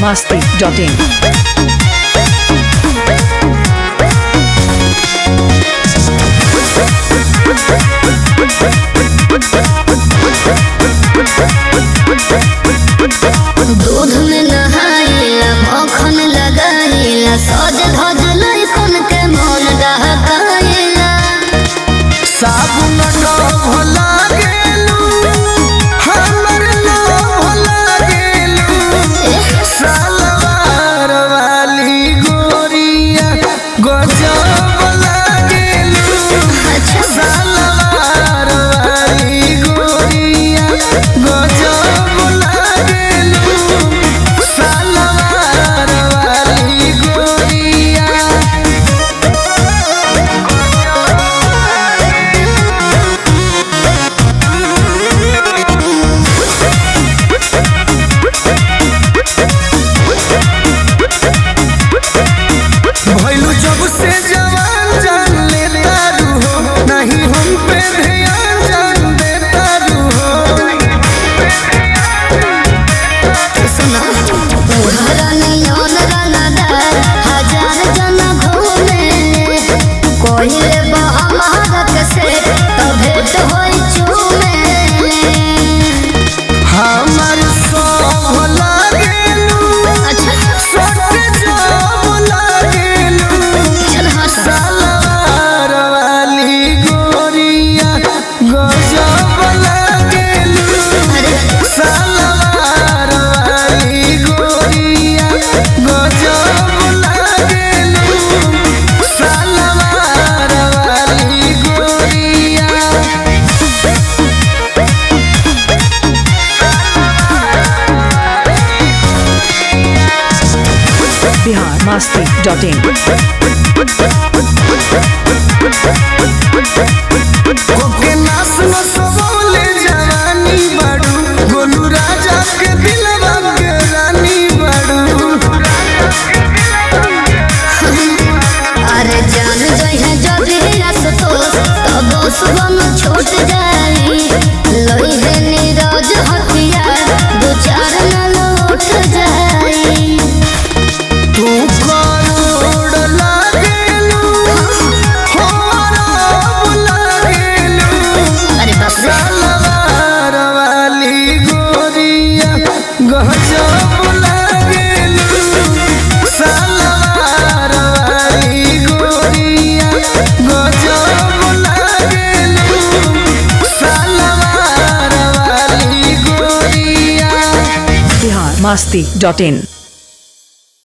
biharmasti.in दूध में नहाइला मक्खन लगाइला सज धज लइकन के मन डहकाइला साबुन भला गेलू हमर भला गेलू सलवार वाली गोरिया गजब लागेलू सलवार वाली गोरिया गजब लागेलू सलवार वाली गोरिया भइलू जब से जवान जान लेता रू हो नहीं हम पे ध्यान जान देता रू हो सुना तोहरा नयन रंगदार हजार जन घूमे कोइले बहमारा के से तो भेंट होई चूमे हमार सब लागेलू अच्छा सोट जब लागेलू चल हाँ सलवार वाली गोरिया गजब लागेलू अरे सलवार वाली गोरिया गजब लागेलू सलवार वाली गोरिया biharmasti.in ओके नास नस बोले जवानी बाड़ू गोलू राजा के दिलवा के रानी बाड़ू अरे जान जइहे जदी आसतोस तब सुबह छूट जाई लइहे नीरज हथियार दो चार न लौट जाई तू करोड़ लागेलू हो रब लागेलू अरे बाप रे सलवार वाली गोरिया गजब लागेलू सलवार वाली गोरिया गजब लागेलू सलवार वाली गोरिया biharmasti.in